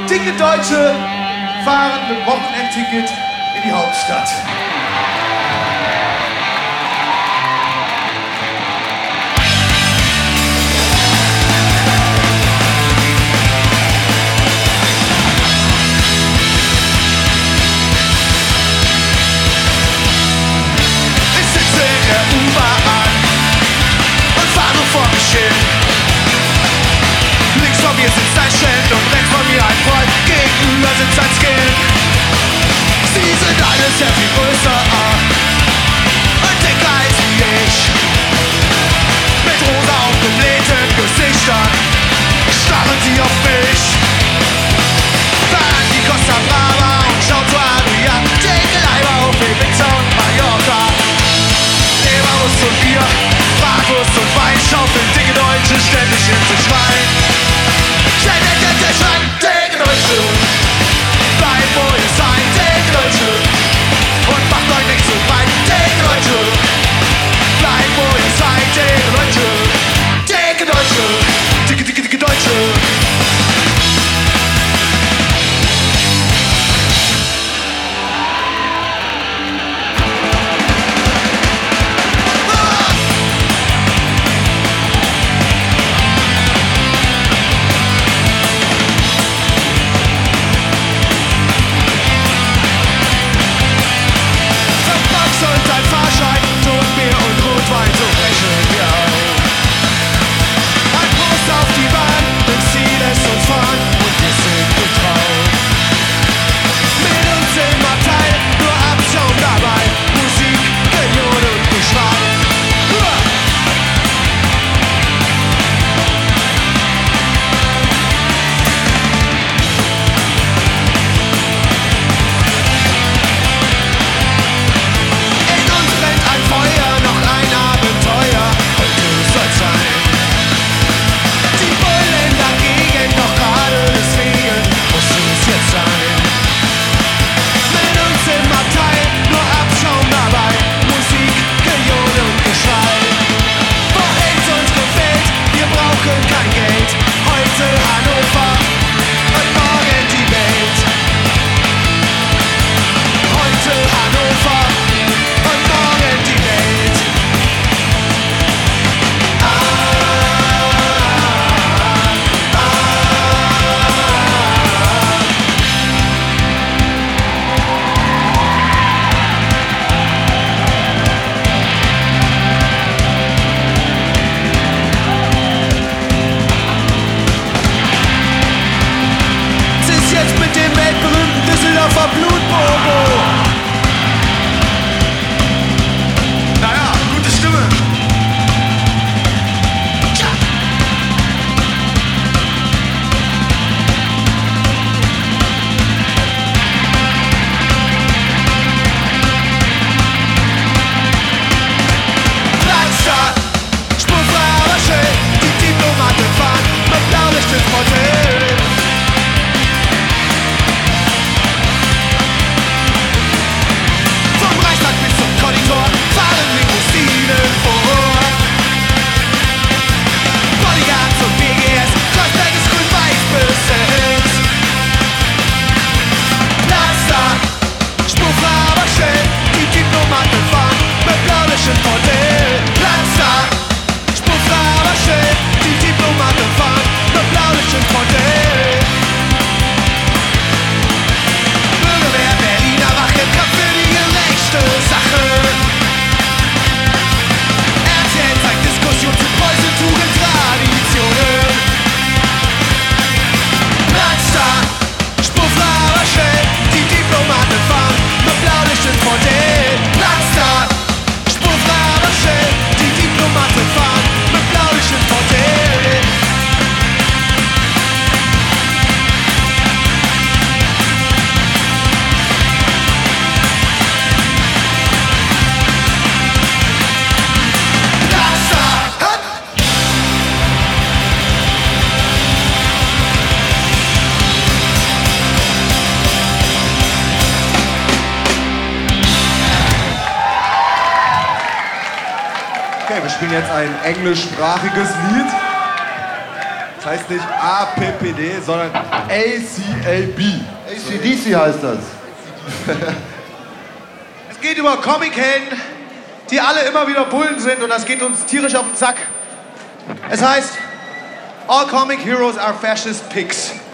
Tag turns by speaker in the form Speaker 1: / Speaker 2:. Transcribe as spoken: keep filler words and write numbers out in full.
Speaker 1: Dicke Deutsche fahren mit Wochenendticket in die Hauptstadt.
Speaker 2: Ich sitze in der U-Bahn und fahr nur vor mich hin. Links von mir sitzt ein Schild und rechts von mir ein Freund. Gegenüber sitzt ein Skin. Sie sind alle sehr viel größer und dicker als ich. Mit rosa aufgeblähten Gesichtern starren sie auf mich. Fahren die Costa Brava und schaut zu Adria. Dicke Leiber auf Ibiza und Mallorca. Leberwurst und Bier, Bratwurst und Wein schaufeln dicke Deutsche ständig in sich rein. Schnell, schnell, schnell, schnell, dicke Deutsche. Bleibt wo ihr seid, dicke Deutsche. Und macht euch nicht so breit, dicke Deutsche. Bleibt wo ihr seid, dicke Deutsche. Dicke Deutsche, dicke, dicke, dicke Deutsche.
Speaker 1: Okay, wir spielen jetzt ein englischsprachiges Lied.
Speaker 3: Das heißt nicht A P P D, sondern A C A B.
Speaker 4: A C D C heißt das.
Speaker 1: Es geht über Comic-Helden, die alle immer wieder Bullen sind und das geht uns tierisch auf den Sack. Es heißt, all comic heroes are fascist pigs.